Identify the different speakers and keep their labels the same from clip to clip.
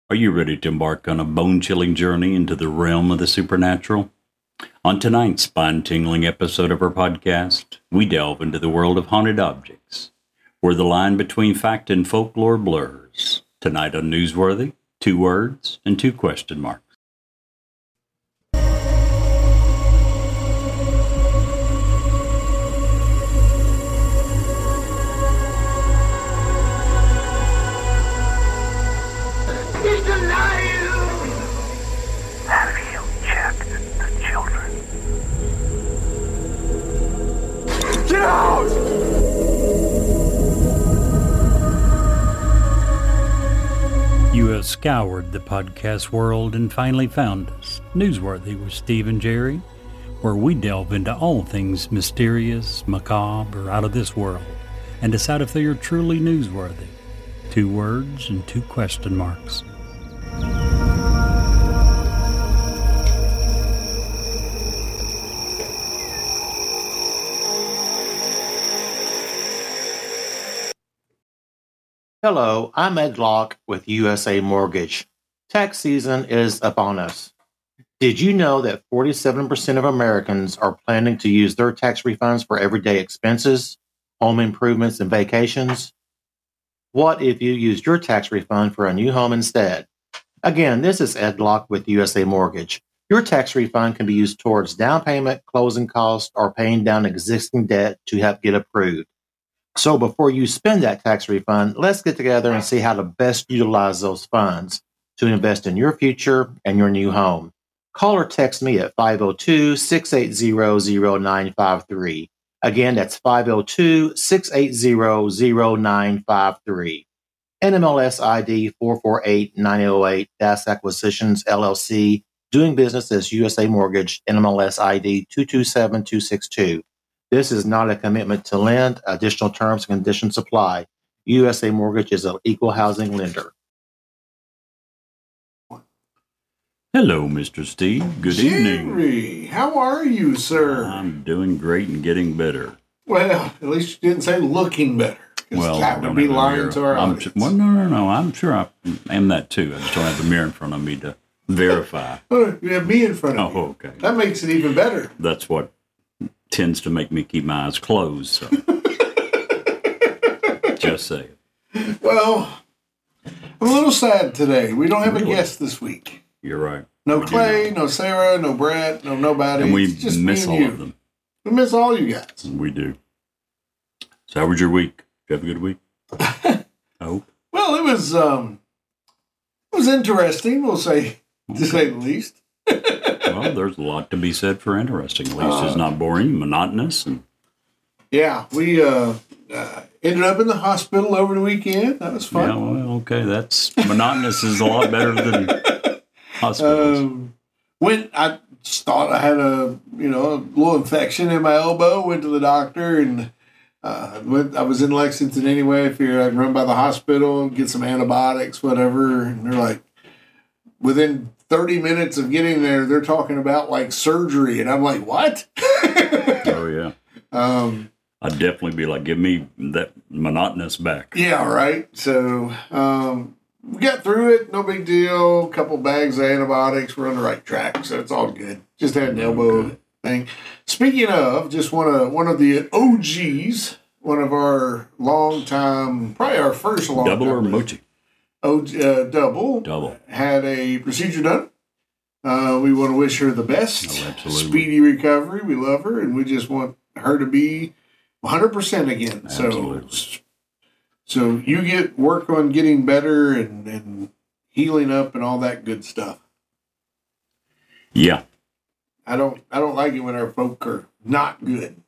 Speaker 1: Are you ready to embark on a bone-chilling journey into the realm of the supernatural? On tonight's spine-tingling episode of our podcast, we delve into the world of haunted objects, where the line between fact and folklore blurs. Tonight on Newsworthy, 2 words and 2 question marks.
Speaker 2: He's alive!
Speaker 3: Have you checked the children?
Speaker 2: Get out!
Speaker 1: You have scoured the podcast world and finally found us, Newsworthy with Steve and Jerry, where we delve into all things mysterious, macabre, or out of this world, and decide if they are truly newsworthy. 2 words and 2 question marks.
Speaker 4: Hello, I'm Ed Locke with USA Mortgage. Tax season is upon us. Did you know that 47% of Americans are planning to use their tax refunds for everyday expenses, home improvements, and vacations? What if you used your tax refund for a new home instead? Again, this is Ed Locke with USA Mortgage. Your tax refund can be used towards down payment, closing costs, or paying down existing debt to help get approved. So before you spend that tax refund, let's get together and see how to best utilize those funds to invest in your future and your new home. Call or text me at 502-680-0953. Again, that's 502-680-0953. NMLS ID 448908, DAS Acquisitions, LLC, doing business as USA Mortgage, NMLS ID 227262. This is not a commitment to lend. Additional terms and conditions apply. USA Mortgage is an equal housing lender.
Speaker 1: Hello, Mr. Steve. Good evening.
Speaker 5: Jerry, how are you, sir?
Speaker 1: I'm doing great and getting better.
Speaker 5: Well, at least you didn't say looking better. 'Cause
Speaker 1: Well,
Speaker 5: that
Speaker 1: I don't
Speaker 5: would be
Speaker 1: have a
Speaker 5: lying
Speaker 1: mirror.
Speaker 5: to our
Speaker 1: I'm
Speaker 5: audience.
Speaker 1: well, no. I'm sure I am that too. I just don't have the mirror in front of me to verify.
Speaker 5: Oh, you have me in front of you.
Speaker 1: Oh, okay.
Speaker 5: That makes it even better.
Speaker 1: That's what tends to make me keep my eyes closed. So. Just say it.
Speaker 5: Well, I'm a little sad today. We don't have
Speaker 1: Really?
Speaker 5: a guest this week.
Speaker 1: You're right.
Speaker 5: No
Speaker 1: We do
Speaker 5: Clay,
Speaker 1: not.
Speaker 5: no Sarah, no Brett, no nobody.
Speaker 1: And we
Speaker 5: It's just
Speaker 1: miss
Speaker 5: me
Speaker 1: all
Speaker 5: and you.
Speaker 1: of them.
Speaker 5: We miss all you guys.
Speaker 1: We do. So how was your week? Did you have a good week? Oh,
Speaker 5: Well, it was interesting, we'll say, to say the least.
Speaker 1: well, there's a lot to be said for interesting. At least it's not boring, monotonous, and
Speaker 5: Yeah, we ended up in the hospital over the weekend. That was fun.
Speaker 1: yeah, well, okay, that's monotonous is a lot better than hospitals.
Speaker 5: When I just thought I had a little infection in my elbow, went to the doctor and I was in Lexington anyway. I figured I'd run by the hospital, get some antibiotics, whatever. And they're like, within 30 minutes of getting there, they're talking about like surgery, and I'm like, what?
Speaker 1: Oh yeah, I'd definitely be like, give me that monotonous back.
Speaker 5: Yeah, right. So we got through it. No big deal. A couple bags of antibiotics. We're on the right track, so it's all good. Just had an elbow thing. Speaking of, just one of the OGs, one of our long time, probably our first long
Speaker 1: Double
Speaker 5: time
Speaker 1: or mochi?
Speaker 5: double
Speaker 1: Double.
Speaker 5: had a procedure done. We want to wish her the best,
Speaker 1: Oh, absolutely.
Speaker 5: speedy recovery. We love her, and we just want her to be 100% again.
Speaker 1: Absolutely.
Speaker 5: So you get work on getting better and healing up and all that good stuff.
Speaker 1: Yeah.
Speaker 5: I don't like it when our folk are not good.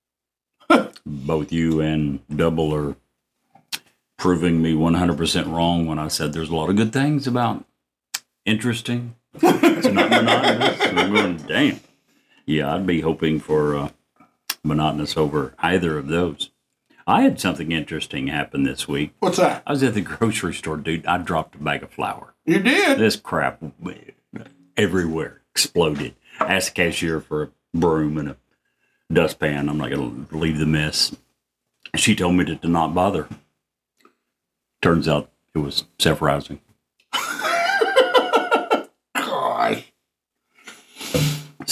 Speaker 1: Both you and Double are proving me 100% wrong when I said there's a lot of good things about interesting. It's not monotonous. And I'm going, damn. Yeah, I'd be hoping for monotonous over either of those. I had something interesting happen this week.
Speaker 5: What's that?
Speaker 1: I was at the grocery store, dude. I dropped a bag of flour.
Speaker 5: You did?
Speaker 1: This crap everywhere exploded. I asked the cashier for a broom and a dustpan. I'm not going to leave the mess. She told me to not bother. Turns out it was self-rising.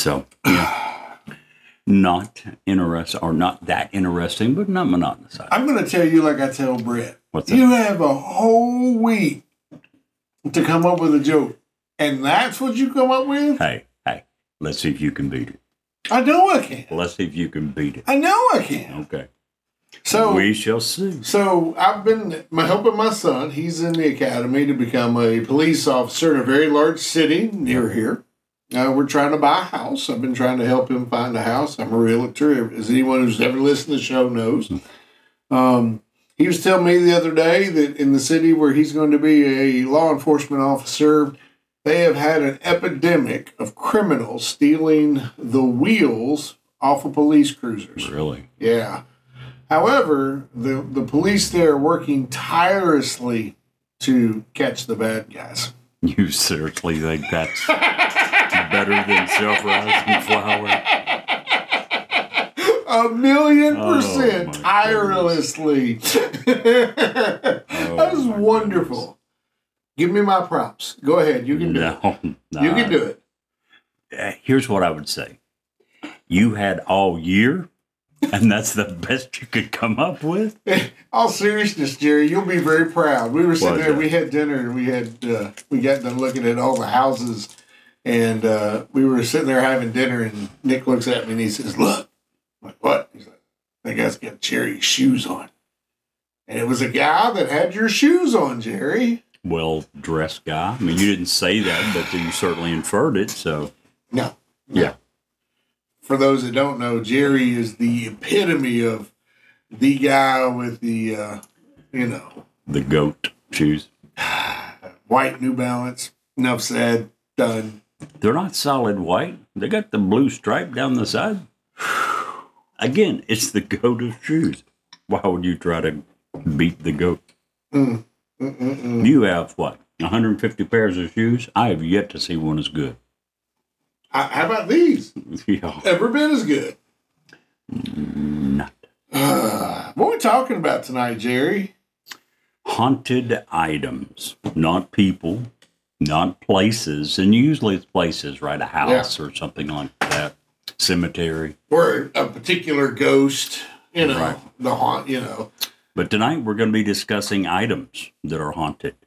Speaker 1: So, yeah, not interesting, or not that interesting, but not monotonous.
Speaker 5: I'm going to tell you like I tell Brett.
Speaker 1: What's that?
Speaker 5: You have a whole week to come up with a joke, and that's what you come up with?
Speaker 1: Hey, let's see if you can beat it.
Speaker 5: I know I can.
Speaker 1: Let's see if you can beat it.
Speaker 5: I know I can.
Speaker 1: Okay.
Speaker 5: So
Speaker 1: We shall see.
Speaker 5: So I've been helping my son. He's in the academy to become a police officer in a very large city near here. We're trying to buy a house. I've been trying to help him find a house. I'm a realtor, as anyone who's ever listened to the show knows. He was telling me the other day that in the city where he's going to be a law enforcement officer, they have had an epidemic of criminals stealing the wheels off of police cruisers.
Speaker 1: Really?
Speaker 5: Yeah. However, the police there are working tirelessly to catch the bad guys.
Speaker 1: You seriously think that's better than self-rising flour?
Speaker 5: 1,000,000%
Speaker 1: my
Speaker 5: tirelessly. That was wonderful. Give me my props. Go ahead. You can do it.
Speaker 1: No.
Speaker 5: You can do it.
Speaker 1: Here's what I would say. You had all year, and that's the best you could come up with?
Speaker 5: All seriousness, Jerry, you'll be very proud. We were sitting
Speaker 1: What's
Speaker 5: there,
Speaker 1: that?
Speaker 5: we had dinner, and we got done looking at all the houses, and we were sitting there having dinner, and Nick looks at me and he says, "Look." I'm like, "What?" He's like, "That guy's got Jerry's shoes on." And it was a guy that had your shoes on, Jerry.
Speaker 1: Well-dressed guy. I mean, you didn't say that, but you certainly inferred it, so.
Speaker 5: No.
Speaker 1: Yeah.
Speaker 5: For those that don't know, Jerry is the epitome of the guy with the,
Speaker 1: The goat shoes.
Speaker 5: white New Balance. Enough said. Done.
Speaker 1: They're not solid white. They got the blue stripe down the side. Again, it's the goat of shoes. Why would you try to beat the goat? You have, what, 150 pairs of shoes? I have yet to see one as good.
Speaker 5: How about these?
Speaker 1: Yeah.
Speaker 5: Every bit as good.
Speaker 1: Not.
Speaker 5: What are we talking about tonight, Jerry?
Speaker 1: Haunted items, not people, not places. And usually it's places, right? A house or something like that. Cemetery.
Speaker 5: Or a particular ghost,
Speaker 1: Right.
Speaker 5: the haunt,
Speaker 1: But tonight we're going to be discussing items that are haunted.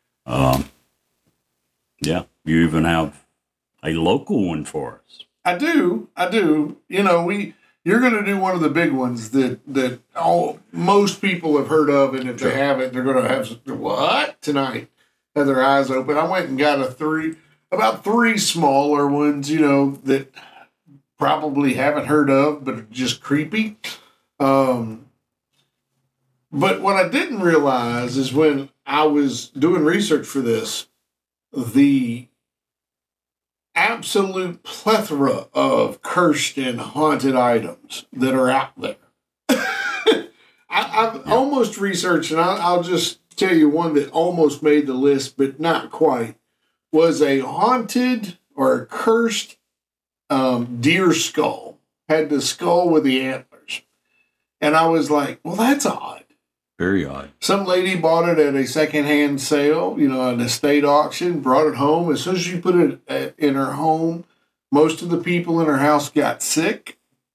Speaker 1: Yeah, you even have a local one for us.
Speaker 5: I do. You're going to do one of the big ones that most people have heard of, and if they haven't, they're going to have what tonight? Have their eyes open. I went and got about three smaller ones, that probably haven't heard of, but are just creepy. But what I didn't realize is when I was doing research for this, the absolute plethora of cursed and haunted items that are out there. I've almost researched, and I'll just tell you one that almost made the list, but not quite, was a haunted or a cursed deer skull. Had the skull with the antlers. And I was like, well, that's odd.
Speaker 1: Very odd.
Speaker 5: Some lady bought it at a secondhand sale, an estate auction, brought it home. As soon as she put it in her home, most of the people in her house got sick.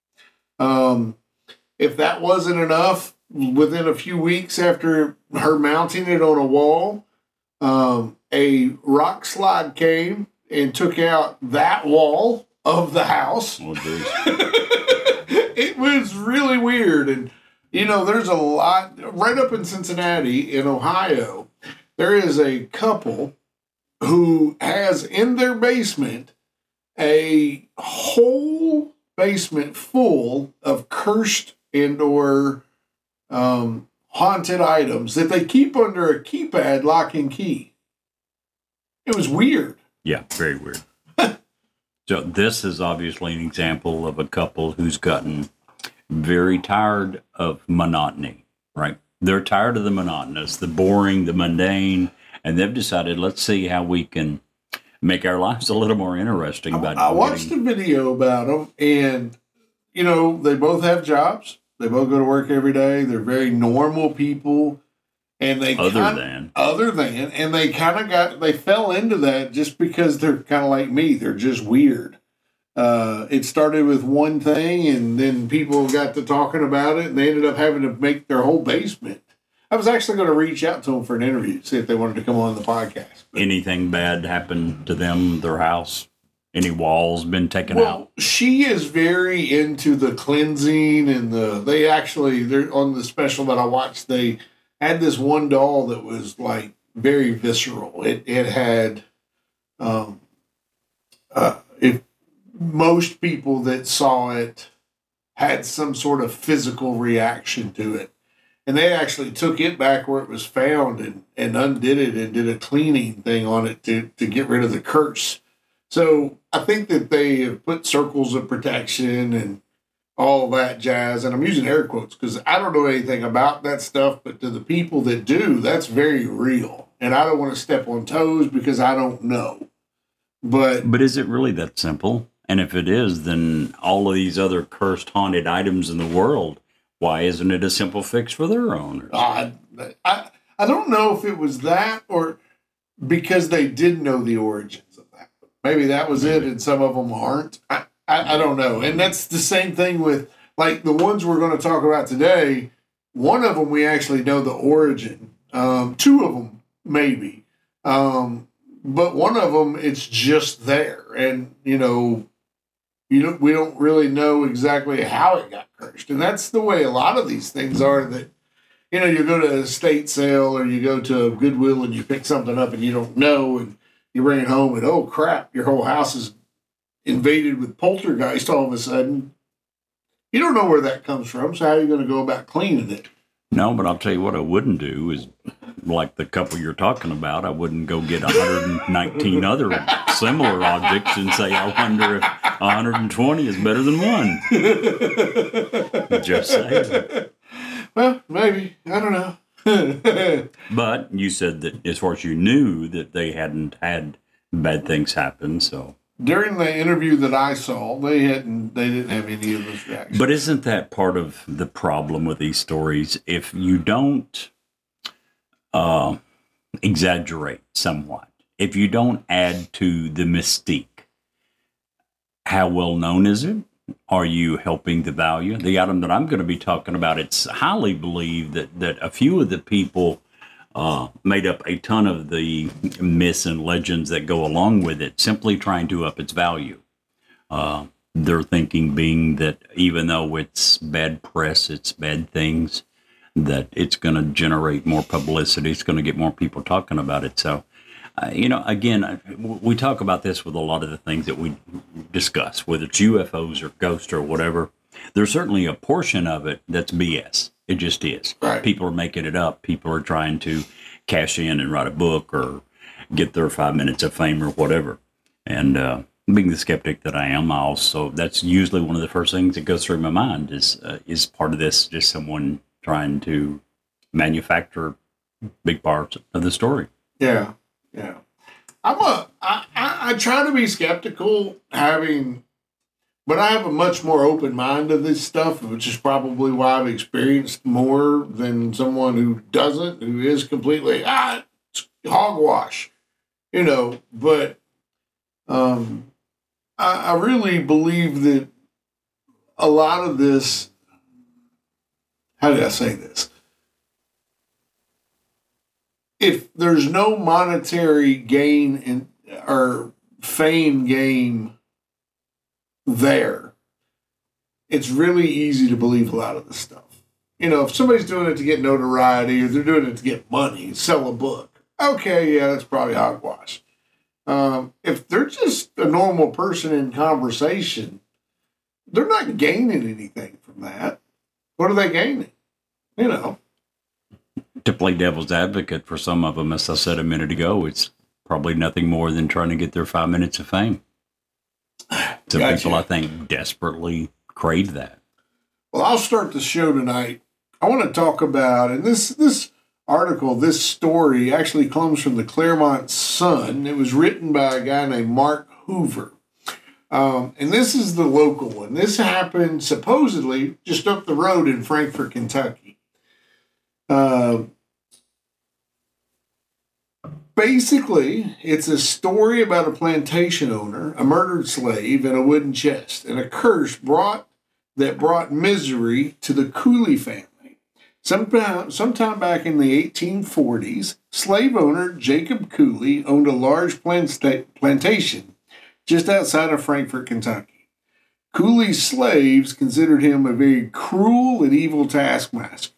Speaker 5: If that wasn't enough, within a few weeks after her mounting it on a wall, a rock slide came and took out that wall of the house.
Speaker 1: Oh, geez.
Speaker 5: It was really weird. And, there's a lot right up in Cincinnati, in Ohio. There is a couple who has in their basement a whole basement full of cursed and/or haunted items that they keep under a keypad lock and key. It was weird.
Speaker 1: Yeah, very weird. So this is obviously an example of a couple who's gotten very tired of monotony, right? They're tired of the monotonous, the boring, the mundane, and they've decided, let's see how we can make our lives a little more interesting.
Speaker 5: I watched a video about them, and, they both have jobs. They both go to work every day. They're very normal people. And they they fell into that just because they're kind of like me. They're just weird. It started with one thing, and then people got to talking about it, and they ended up having to make their whole basement. I was actually going to reach out to them for an interview, see if they wanted to come on the podcast.
Speaker 1: Anything bad happened to them, their house? Any walls been taken out?
Speaker 5: She is very into the cleansing and they're on the special that I watched. They had this one doll that was like very visceral. It had, if most people that saw it had some sort of physical reaction to it. And they actually took it back where it was found and undid it and did a cleaning thing on it to get rid of the curse. So I think that they have put circles of protection and all that jazz. And I'm using air quotes because I don't know anything about that stuff, but to the people that do, that's very real. And I don't want to step on toes because I don't know. But
Speaker 1: is it really that simple? And if it is, then all of these other cursed, haunted items in the world, why isn't it a simple fix for their owners?
Speaker 5: I don't know if it was that or because they did know the origins of that. Maybe that was it, and some of them aren't. I don't know. And that's the same thing with, like, the ones we're going to talk about today. One of them we actually know the origin. Two of them, maybe. But one of them, it's just there. And, we don't really know exactly how it got cursed. And that's the way a lot of these things are that, you go to an estate sale or you go to Goodwill and you pick something up and you don't know and you bring it home and, oh, crap, your whole house is invaded with poltergeist all of a sudden. You don't know where that comes from, so how are you going to go about cleaning it?
Speaker 1: No, but I'll tell you what I wouldn't do is, like the couple you're talking about, I wouldn't go get 119 other similar objects and say, I wonder if 120 is better than one. Just saying.
Speaker 5: Well, maybe. I don't know.
Speaker 1: But you said that as far as you knew that they hadn't had bad things happen, so.
Speaker 5: During the interview that I saw, they didn't have any of those reactions.
Speaker 1: But isn't that part of the problem with these stories? If you don't exaggerate somewhat, if you don't add to the mystique, how well known is it? Are you helping the value? The item that I'm going to be talking about, it's highly believed that a few of the people made up a ton of the myths and legends that go along with it, simply trying to up its value. Their thinking being that even though it's bad press, it's bad things, that it's going to generate more publicity, it's going to get more people talking about it. So, again, we talk about this with a lot of the things that we discuss, whether it's UFOs or ghosts or whatever. There's certainly a portion of it that's BS. It just is.
Speaker 5: Right.
Speaker 1: People are making it up. People are trying to cash in and write a book or get their 5 minutes of fame or whatever. And being the skeptic that I am, that's usually one of the first things that goes through my mind is part of this just someone trying to manufacture big parts of the story.
Speaker 5: Yeah. I try to be skeptical, but I have a much more open mind to this stuff, which is probably why I've experienced more than someone who doesn't, who is completely, it's hogwash, but I really believe that a lot of this, how did I say this? If there's no monetary gain or fame game there, it's really easy to believe a lot of this stuff. If somebody's doing it to get notoriety or they're doing it to get money, sell a book, okay, yeah, that's probably hogwash. If they're just a normal person in conversation, they're not gaining anything from that. What are they gaining?
Speaker 1: To play devil's advocate for some of them, as I said a minute ago, it's probably nothing more than trying to get their 5 minutes of fame. Some
Speaker 5: Gotcha.
Speaker 1: people, I think, desperately crave that.
Speaker 5: Well, I'll start the show tonight. I want to talk about, and this article, this story actually comes from the Claremont Sun. It was written by a guy named Mark Hoover. And this is the local one. This happened supposedly just up the road in Frankfort, Kentucky. Basically, it's a story about a plantation owner, a murdered slave, and a wooden chest, and a curse that brought misery to the Cooley family. Sometime back in the 1840s, slave owner Jacob Cooley owned a large plantation just outside of Frankfort, Kentucky. Cooley's slaves considered him a very cruel and evil taskmaster.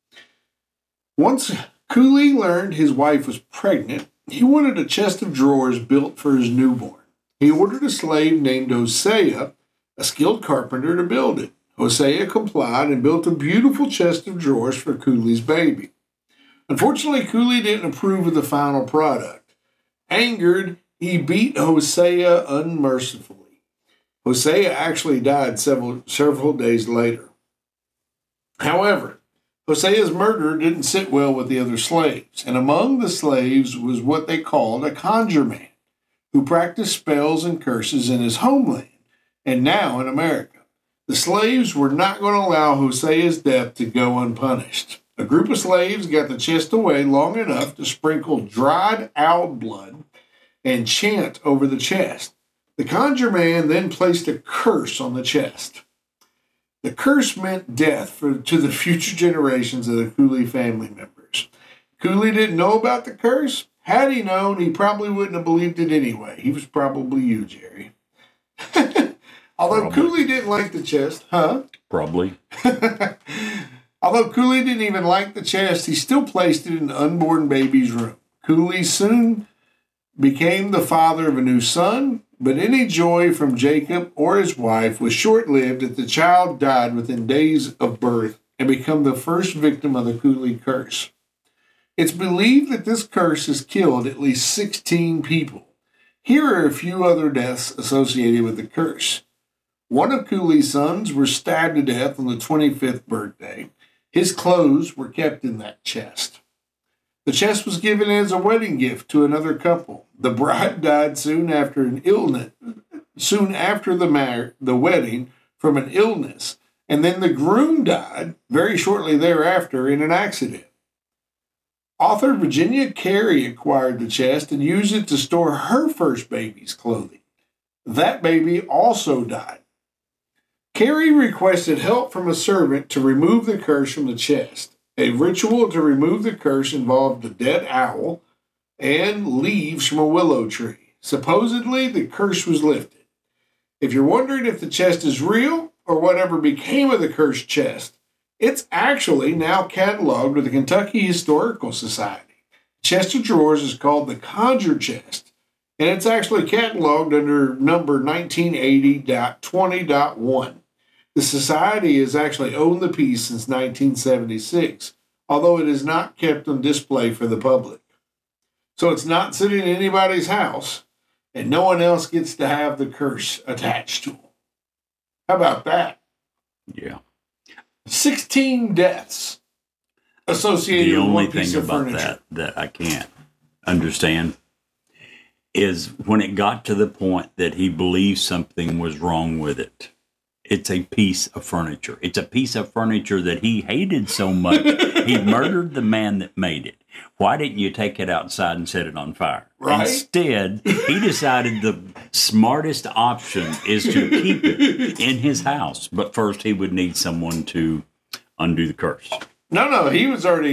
Speaker 5: Once Cooley learned his wife was pregnant, he wanted a chest of drawers built for his newborn. He ordered a slave named Hosea, a skilled carpenter, to build it. Hosea complied and built a beautiful chest of drawers for Cooley's baby. Unfortunately, Cooley didn't approve of the final product. Angered, he beat Hosea unmercifully. Hosea actually died several days later. However, Hosea's murder didn't sit well with the other slaves, and among the slaves was what they called a conjure man, who practiced spells and curses in his homeland, and now in America. The slaves were not going to allow Hosea's death to go unpunished. A group of slaves got the chest away long enough to sprinkle dried owl blood and chant over the chest. The conjure man then placed a curse on the chest. The curse meant death to the future generations of the Cooley family members. Cooley didn't know about the curse. Had he known, he probably wouldn't have believed it anyway. He was probably you, Jerry. Although Cooley didn't like the chest,
Speaker 1: Probably.
Speaker 5: Although Cooley didn't even like the chest, he still placed it in the unborn baby's room. Cooley soon became the father of a new son, but any joy from Jacob or his wife was short-lived as the child died within days of birth and became the first victim of the Cooley curse. It's believed that this curse has killed at least 16 people. Here are a few other deaths associated with the curse. One of Cooley's sons was stabbed to death on the 25th birthday. His clothes were kept in that chest. The chest was given as a wedding gift to another couple. The bride died soon after the wedding from an illness, and then the groom died very shortly thereafter in an accident. Author Virginia Carey acquired the chest and used it to store her first baby's clothing. That baby also died. Carey requested help from a servant to remove the curse from the chest. A ritual to remove the curse involved a dead owl and leaves from a willow tree. Supposedly, the curse was lifted. If you're wondering if the chest is real or whatever became of the cursed chest, it's actually now cataloged with the Kentucky Historical Society. The chest of drawers is called the Conjure Chest, and it's actually cataloged under number 1980.20.1. The Society has actually owned the piece since 1976, although it is not kept on display for the public. So it's not sitting in anybody's house, and no one else gets to have the curse attached to them. How about that?
Speaker 1: Yeah.
Speaker 5: 16 deaths associated
Speaker 1: The
Speaker 5: with
Speaker 1: only
Speaker 5: one piece
Speaker 1: thing
Speaker 5: of
Speaker 1: about
Speaker 5: furniture.
Speaker 1: that I can't understand is when it got to the point that he believed something was wrong with it. It's a piece of furniture. It's a piece of furniture that he hated so much. He murdered the man that made it. Why didn't you take it outside and set it on fire?
Speaker 5: Right?
Speaker 1: Instead, he decided the smartest option is to keep it in his house. But first, he would need someone to undo the curse.
Speaker 5: No, they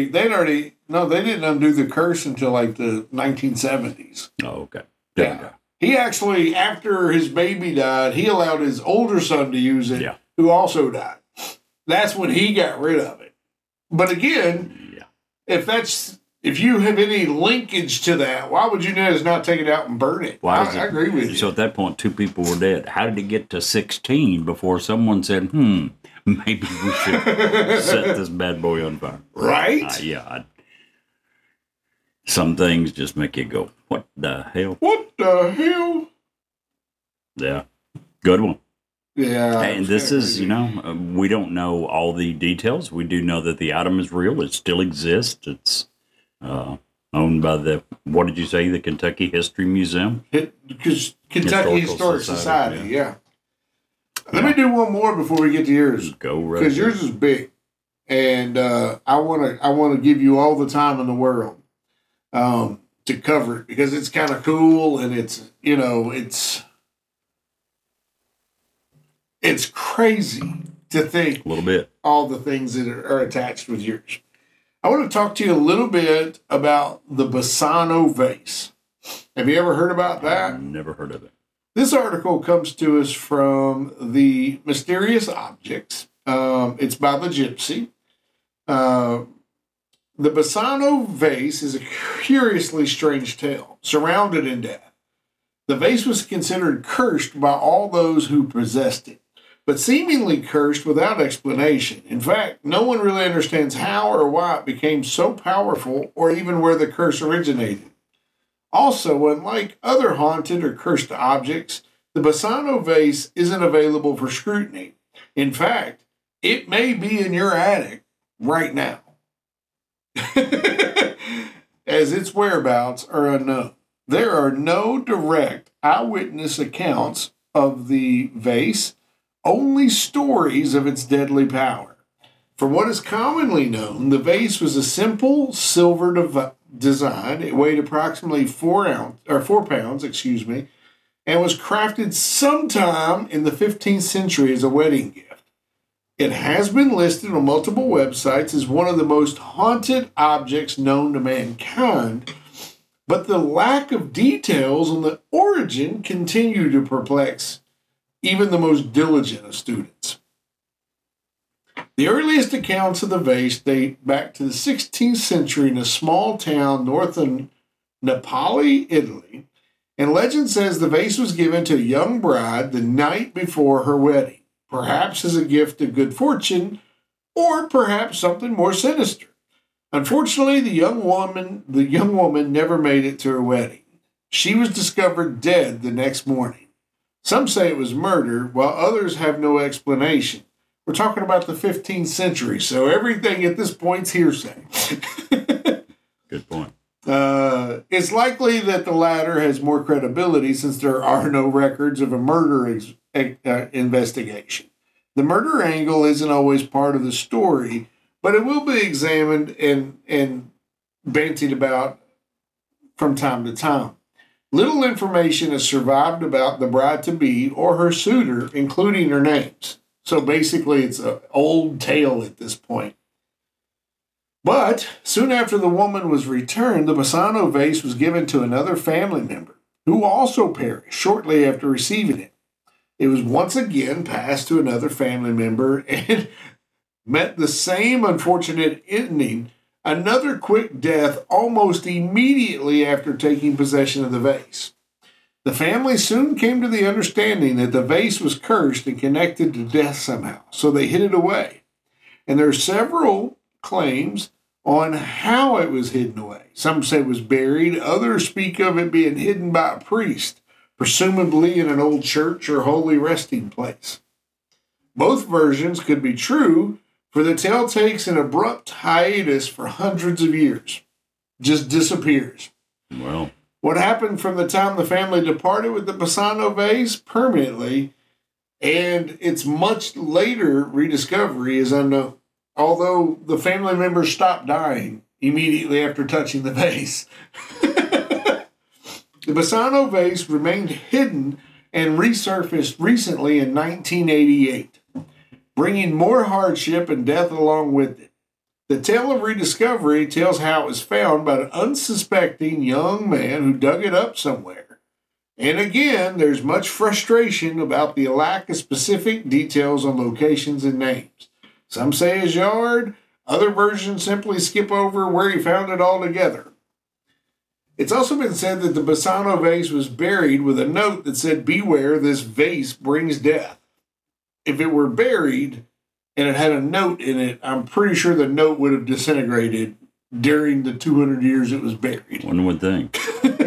Speaker 5: didn't undo the curse until like the 1970s.
Speaker 1: Oh, okay. There you
Speaker 5: Yeah.
Speaker 1: go.
Speaker 5: He actually, after his baby died, he allowed his older son to use it,
Speaker 1: Yeah.
Speaker 5: who also died. That's when he got rid of it. But again,
Speaker 1: Yeah.
Speaker 5: if you have any linkage to that, why would you just not take it out and burn it?
Speaker 1: Why is
Speaker 5: I
Speaker 1: it-
Speaker 5: agree with you.
Speaker 1: So at that point, 2 people were dead. How did it get to 16 before someone said, maybe we should set this bad boy on fire?
Speaker 5: Right?
Speaker 1: Some things just make you go, what the hell?
Speaker 5: What the hell?
Speaker 1: Yeah. Good one.
Speaker 5: Yeah.
Speaker 1: And this is, we don't know all the details. We do know that the item is real. It still exists. It's owned by what did you say, the Kentucky History Museum?
Speaker 5: Because Kentucky
Speaker 1: Historical
Speaker 5: Historic Society,
Speaker 1: Society,
Speaker 5: yeah. Let me do one more before we get to yours.
Speaker 1: Go right
Speaker 5: Because yours is big. And I want to give you all the time in the world. to cover it because it's kind of cool and it's, you know, it's crazy to think
Speaker 1: A little bit.
Speaker 5: all the things that are attached with yours. I want to talk to you a little bit about the Bassano vase. Have you ever heard about that?
Speaker 1: Never heard of it.
Speaker 5: This article comes to us from the Mysterious Objects. It's by the Gypsy. The Bassano vase is a curiously strange tale, surrounded in death. The vase was considered cursed by all those who possessed it, but seemingly cursed without explanation. In fact, no one really understands how or why it became so powerful or even where the curse originated. Also, unlike other haunted or cursed objects, the Bassano vase isn't available for scrutiny. In fact, it may be in your attic right now, as its whereabouts are unknown. There are no direct eyewitness accounts of the vase, only stories of its deadly power. From what is commonly known, the vase was a simple silver design. It weighed approximately 4 pounds, and was crafted sometime in the 15th century as a wedding gift. It has been listed on multiple websites as one of the most haunted objects known to mankind, but the lack of details on the origin continue to perplex even the most diligent of students. The earliest accounts of the vase date back to the 16th century in a small town north of Napoli, Italy, and legend says the vase was given to a young bride the night before her wedding, perhaps as a gift of good fortune, or perhaps something more sinister. Unfortunately, the young woman never made it to her wedding. She was discovered dead the next morning. Some say it was murder, while others have no explanation. We're talking about the 15th century, so everything at this point's hearsay.
Speaker 1: Good point.
Speaker 5: It's likely that the latter has more credibility since there are no records of a murder investigation. The murder angle isn't always part of the story, but it will be examined and bantied about from time to time. Little information has survived about the bride-to-be or her suitor, including their names. So basically, it's an old tale at this point. But soon after the woman was returned, the Bassano vase was given to another family member, who also perished shortly after receiving it. It was once again passed to another family member and met the same unfortunate ending, another quick death almost immediately after taking possession of the vase. The family soon came to the understanding that the vase was cursed and connected to death somehow, so they hid it away. And there are several claims on how it was hidden away. Some say it was buried, others speak of it being hidden by a priest, presumably in an old church or holy resting place. Both versions could be true, for the tale takes an abrupt hiatus for hundreds of years. Just disappears.
Speaker 1: Well,
Speaker 5: What happened from the time the family departed with the Bassano vase permanently and its much later rediscovery is unknown. Although the family members stopped dying immediately after touching the vase. The Bassano vase remained hidden and resurfaced recently in 1988, bringing more hardship and death along with it. The tale of rediscovery tells how it was found by an unsuspecting young man who dug it up somewhere. And again, there's much frustration about the lack of specific details on locations and names. Some say his yard, other versions simply skip over where he found it altogether. It's also been said that the Bassano vase was buried with a note that said, "Beware, this vase brings death." If it were buried and it had a note in it, I'm pretty sure the note would have disintegrated during the 200 years it was buried.
Speaker 1: one would think.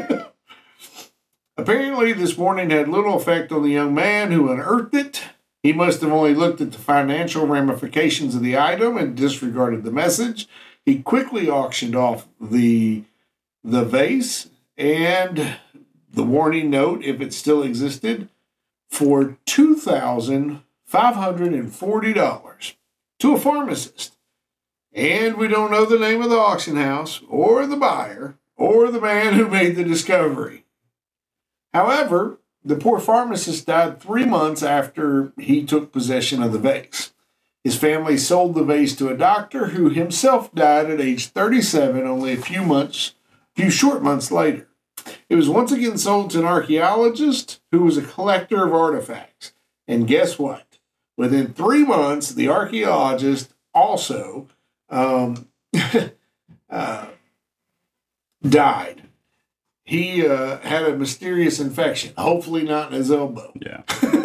Speaker 5: Apparently, this warning had little effect on the young man who unearthed it. He must have only looked at the financial ramifications of the item and disregarded the message. He quickly auctioned off the vase and the warning note, if it still existed, for $2,540 to a pharmacist. And we don't know the name of the auction house or the buyer or the man who made the discovery. However, the poor pharmacist died 3 months after he took possession of the vase. His family sold the vase to a doctor who himself died at age 37, only a few short months later. It was once again sold to an archaeologist who was a collector of artifacts. And guess what? Within 3 months, the archaeologist also died. He had a mysterious infection, hopefully not in his elbow.
Speaker 1: Yeah.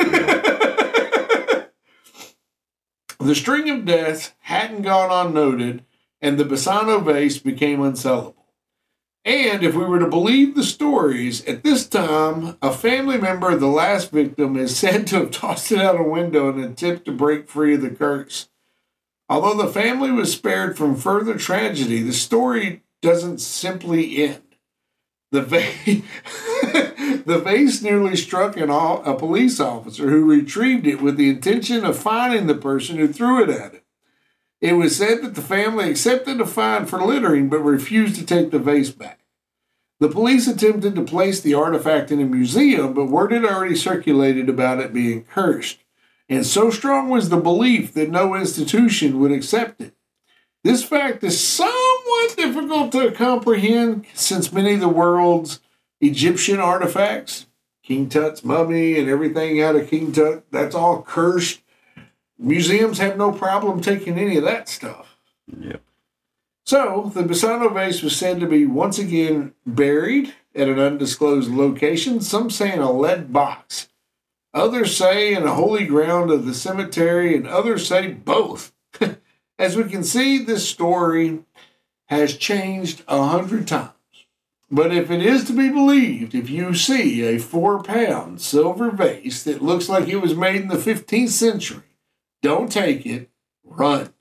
Speaker 5: The string of deaths hadn't gone unnoted, and the Bassano vase became unsellable. And if we were to believe the stories, at this time, a family member of the last victim is said to have tossed it out a window in an attempt to break free of the curse. Although the family was spared from further tragedy, the story doesn't simply end. The vase nearly struck a police officer who retrieved it with the intention of fining the person who threw it at him. It was said that the family accepted a fine for littering but refused to take the vase back. The police attempted to place the artifact in a museum, but word had already circulated about it being cursed, and so strong was the belief that no institution would accept it. This fact is somewhat difficult to comprehend since many of the world's Egyptian artifacts, King Tut's mummy and everything out of King Tut, that's all cursed. Museums have no problem taking any of that stuff.
Speaker 1: Yep.
Speaker 5: So, the Bassano vase was said to be once again buried at an undisclosed location, some say in a lead box. Others say in a holy ground of the cemetery, and others say both. As we can see, this story has changed 100 times. But if it is to be believed, if you see a 4-pound silver vase that looks like it was made in the 15th century, don't take it, run.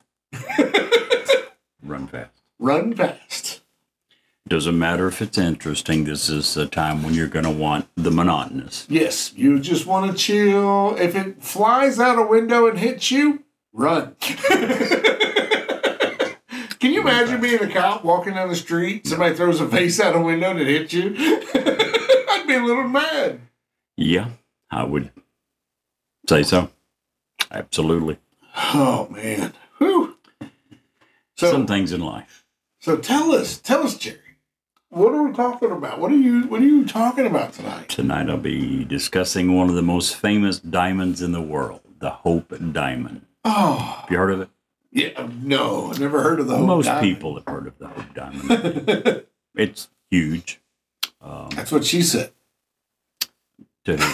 Speaker 1: Run fast.
Speaker 5: Run fast.
Speaker 1: Doesn't matter if it's interesting. This is a time when you're going to want the monotonous.
Speaker 5: Yes, you just want to chill. If it flies out a window and hits you, run. Can you imagine being a cop walking down the street, somebody throws a vase out a window and it hits you? I'd be a little mad.
Speaker 1: Yeah, I would say so. Absolutely.
Speaker 5: Oh, man. Whew. So,
Speaker 1: some things in life.
Speaker 5: So tell us, Jerry, what are we talking about? What are you talking about tonight?
Speaker 1: Tonight I'll be discussing one of the most famous diamonds in the world, the Hope Diamond.
Speaker 5: Oh.
Speaker 1: Have you heard of it?
Speaker 5: Yeah, no, I've never heard of the Hope
Speaker 1: Most
Speaker 5: Diamond.
Speaker 1: people have heard of the Hope Diamond. It's huge.
Speaker 5: That's what she said.
Speaker 1: The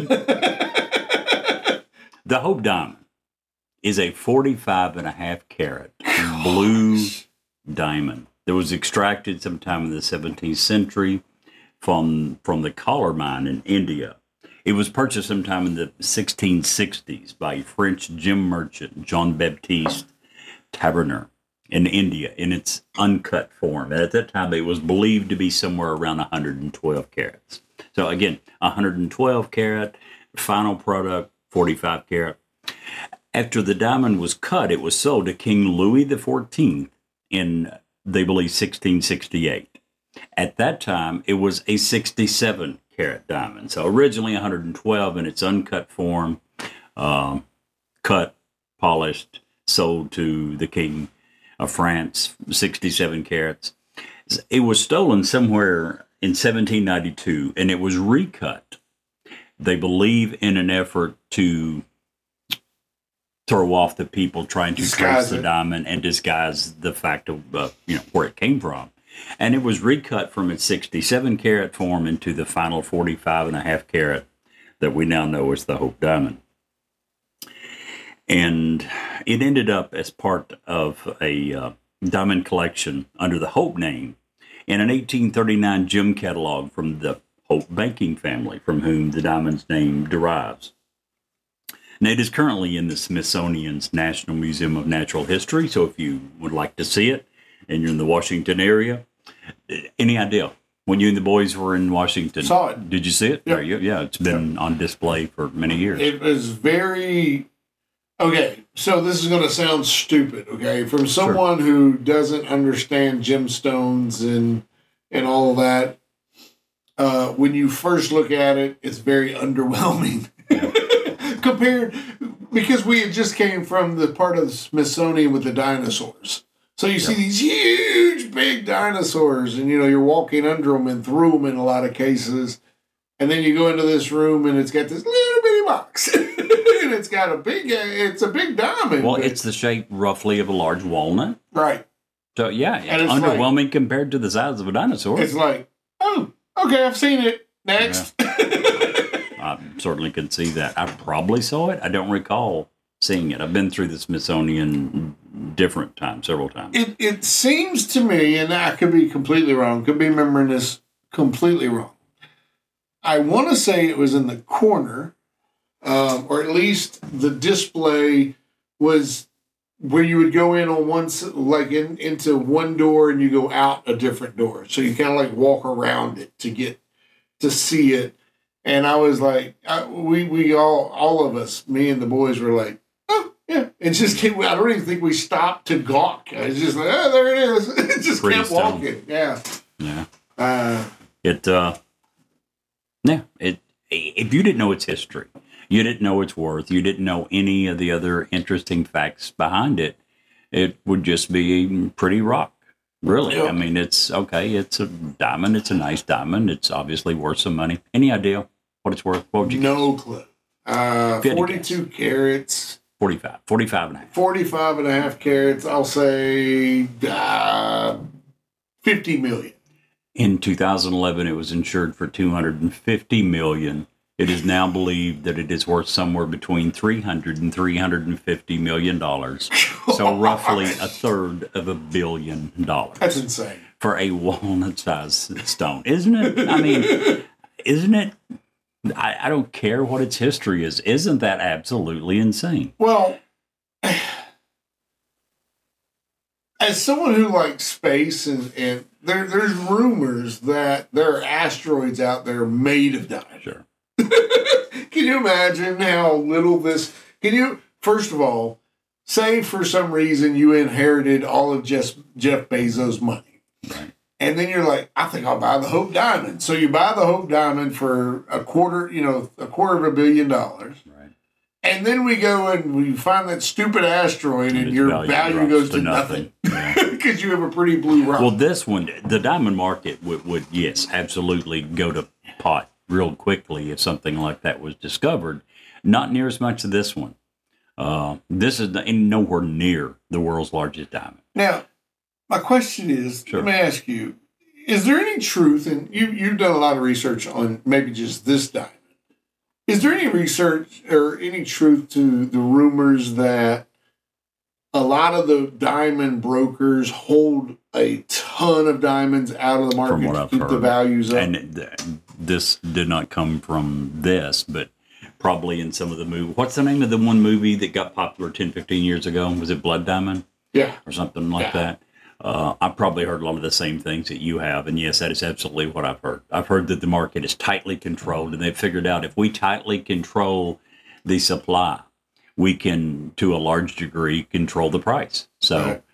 Speaker 1: Hope Diamond is a 45.5 carat blue diamond that was extracted sometime in the 17th century from the Collar mine in India. It was purchased sometime in the 1660s by French gem merchant Jean-Baptiste Tavernier in India in its uncut form. At that time, it was believed to be somewhere around 112 carats. So again, 112 carat, final product, 45 carat. After the diamond was cut, it was sold to King Louis XIV in, they believe, 1668. At that time, it was a 67 carat diamond. So originally 112 in its uncut form, cut, polished, sold to the King of France, 67 carats. It was stolen somewhere in 1792, and it was recut, they believe, in an effort to throw off the people trying to trace the diamond and disguise the fact of where it came from. And it was recut from its 67 carat form into the final 45.5 carat that we now know as the Hope Diamond. And it ended up as part of a diamond collection under the Hope name in an 1839 gem catalog from the Hope banking family, from whom the diamond's name derives. Now, it is currently in the Smithsonian's National Museum of Natural History, so if you would like to see it and you're in the Washington area, any idea? When you and the boys were in Washington,
Speaker 5: saw it.
Speaker 1: Did you see it?
Speaker 5: Yep.
Speaker 1: Yeah, it's been on display for many years.
Speaker 5: It was very... Okay, so this is going to sound stupid, okay? From someone who doesn't understand gemstones and and all of that. When you first look at it, it's very underwhelming compared, because we had just came from the part of the Smithsonian with the dinosaurs. So you see these huge, big dinosaurs, and you're walking under them and through them in a lot of cases. And then you go into this room, and it's got this little bitty box, and it's got a big diamond.
Speaker 1: Well, it's the shape roughly of a large walnut.
Speaker 5: Right.
Speaker 1: So yeah, it's
Speaker 5: it's
Speaker 1: underwhelming compared to the size of a dinosaur.
Speaker 5: It's like, oh, okay, I've seen it. Next.
Speaker 1: Yeah. I certainly could see that. I probably saw it. I don't recall seeing it. I've been through the Smithsonian different times, several times.
Speaker 5: It seems to me, and I could be completely wrong, could be remembering this completely wrong. I want to say it was in the corner, or at least the display was where you would go in on one, like into one door, and you go out a different door. So you kind of like walk around it to get to see it. And I was like, we all of us, me and the boys, were like, oh yeah. It just came. I don't even think we stopped to gawk. I was just like, oh, there it is. It just
Speaker 1: Pretty
Speaker 5: kept
Speaker 1: stunning.
Speaker 5: walking. Yeah.
Speaker 1: Yeah. If you didn't know its history, you didn't know its worth, you didn't know any of the other interesting facts behind it, it would just be pretty rock. Really.
Speaker 5: Yeah.
Speaker 1: I mean, it's okay. It's a diamond. It's a nice diamond. It's obviously worth some money. Any idea what it's worth? What would you
Speaker 5: No clue.
Speaker 1: If you had to
Speaker 5: 42 carats.
Speaker 1: 45 and a half.
Speaker 5: 45 and a half carats. I'll say 50 million.
Speaker 1: In 2011, it was insured for $250 million. It is now believed that it is worth somewhere between $300 and $350 million. So roughly a third of $1 billion.
Speaker 5: That's insane.
Speaker 1: For a walnut-sized stone. Isn't it? I mean, isn't it? I don't care what its history is. Isn't that absolutely insane?
Speaker 5: Well, as someone who likes space, and there's rumors that there are asteroids out there made of diamonds.
Speaker 1: Sure.
Speaker 5: Can you imagine how little this... First of all, say for some reason you inherited all of Jeff Bezos' money.
Speaker 1: Right.
Speaker 5: And then you're like, I think I'll buy the Hope Diamond. So you buy the Hope Diamond for a quarter of $1 billion.
Speaker 1: Right.
Speaker 5: And then we go and we find that stupid asteroid, and your value goes to nothing. Because you have a pretty blue rock.
Speaker 1: Well, this one, the diamond market would yes, absolutely go to pot real quickly if something like that was discovered. Not near as much as this one. This is nowhere near the world's largest diamond.
Speaker 5: Now, my question is,
Speaker 1: Sure.
Speaker 5: Let me ask you, is there any truth, and you've done a lot of research on maybe just this diamond, is there any research or any truth to the rumors that a lot of the diamond brokers hold a ton of diamonds out of the market
Speaker 1: From what
Speaker 5: to
Speaker 1: I've
Speaker 5: keep
Speaker 1: heard.
Speaker 5: the values up?
Speaker 1: And this did not come from this, but probably in some of the movie. What's the name of the one movie that got popular 10, 15 years ago? Was it Blood Diamond?
Speaker 5: Yeah.
Speaker 1: Or something like that? I've probably heard a lot of the same things that you have. And yes, that is absolutely what I've heard. I've heard that the market is tightly controlled, and they've figured out if we tightly control the supply, we can, to a large degree, control the price. So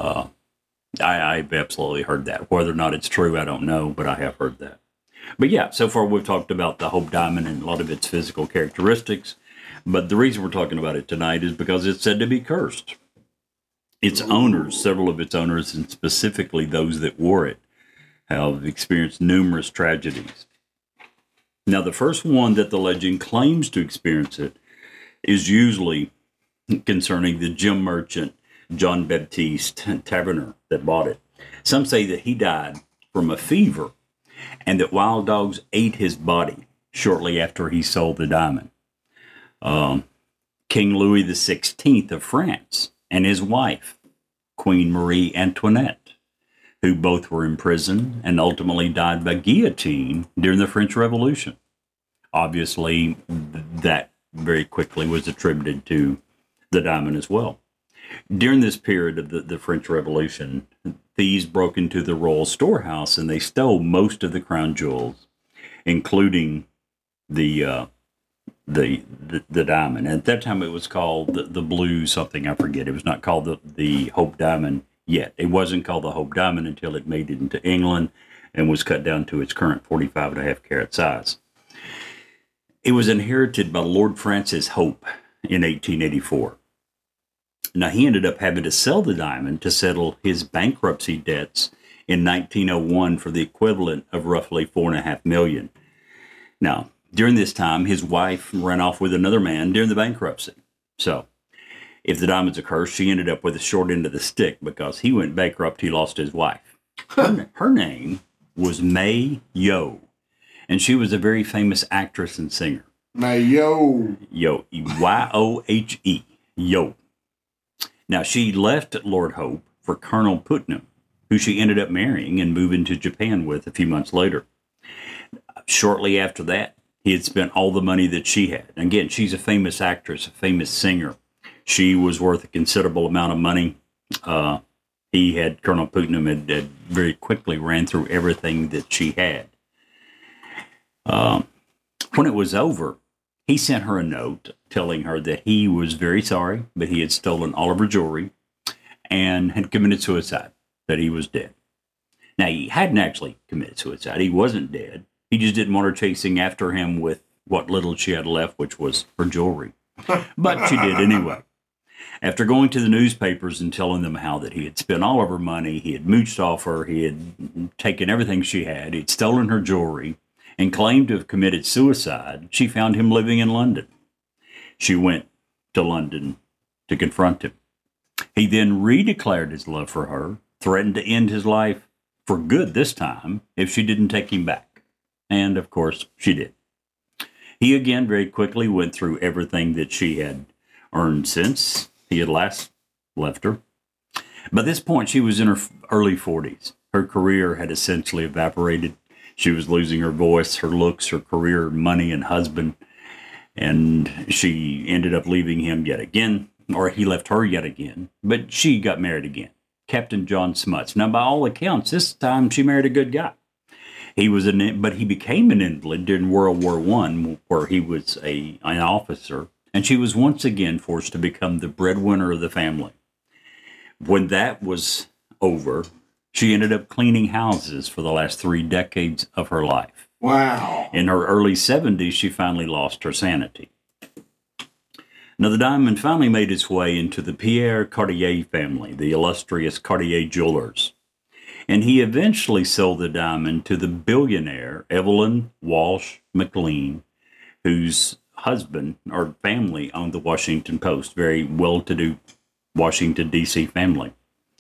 Speaker 1: I've absolutely heard that. Whether or not it's true, I don't know, but I have heard that. But yeah, so far we've talked about the Hope Diamond and a lot of its physical characteristics. But the reason we're talking about it tonight is because it's said to be cursed. Its owners, several of its owners, and specifically those that wore it, have experienced numerous tragedies. Now, the first one that the legend claims to experience it is usually concerning the gem merchant John Baptiste Taverner that bought it. Some say that he died from a fever and that wild dogs ate his body shortly after he sold the diamond. King Louis XVI of France and his wife, Queen Marie Antoinette, who both were imprisoned and ultimately died by guillotine during the French Revolution. Obviously, that very quickly was attributed to the diamond as well. During this period of the French Revolution, thieves broke into the royal storehouse and they stole most of the crown jewels, including the diamond. At that time, it was called the blue something, I forget. It was not called the Hope Diamond yet. It wasn't called the Hope Diamond until it made it into England. and was cut down to its current 45.5 carat size. It was inherited by Lord Francis Hope in 1884. Now, he ended up having to sell the diamond to settle his bankruptcy debts in 1901 for the equivalent of roughly $4.5 million. Now, during this time, his wife ran off with another man during the bankruptcy. So, if the diamond's a curse, she ended up with the short end of the stick because he went bankrupt, he lost his wife. Her name was Mae Yo, and she was a very famous actress and singer.
Speaker 5: Mayo.
Speaker 1: Yo, Y-O-H-E, Yo. Now, she left Lord Hope for Colonel Putnam, who she ended up marrying and moving to Japan with a few months later. Shortly after that, he had spent all the money that she had. Again, she's a famous actress, a famous singer. She was worth a considerable amount of money. Colonel Putnam had very quickly ran through everything that she had. When it was over, he sent her a note telling her that he was very sorry, but he had stolen all of her jewelry and had committed suicide, that he was dead. Now, he hadn't actually committed suicide. He wasn't dead. He just didn't want her chasing after him with what little she had left, which was her jewelry. But she did anyway. After going to the newspapers and telling them how that he had spent all of her money, he had mooched off her, he had taken everything she had, he'd stolen her jewelry, and claimed to have committed suicide, she found him living in London. She went to London to confront him. He then redeclared his love for her, threatened to end his life for good this time if she didn't take him back. And, of course, she did. He again very quickly went through everything that she had earned since he had last left her. By this point, she was in her early 40s. Her career had essentially evaporated. She was losing her voice, her looks, her career, money, and husband. And she ended up leaving him yet again, or he left her yet again. But she got married again, Captain John Smuts. Now, by all accounts, this time she married a good guy. But he became an invalid during World War I, where he was an officer, and she was once again forced to become the breadwinner of the family. When that was over, she ended up cleaning houses for the last 3 decades of her life.
Speaker 5: Wow.
Speaker 1: In her early 70s, she finally lost her sanity. Now, the diamond finally made its way into the Pierre Cartier family, the illustrious Cartier jewelers. And he eventually sold the diamond to the billionaire Evelyn Walsh McLean, whose husband or family owned the Washington Post, very well-to-do Washington, D.C. family.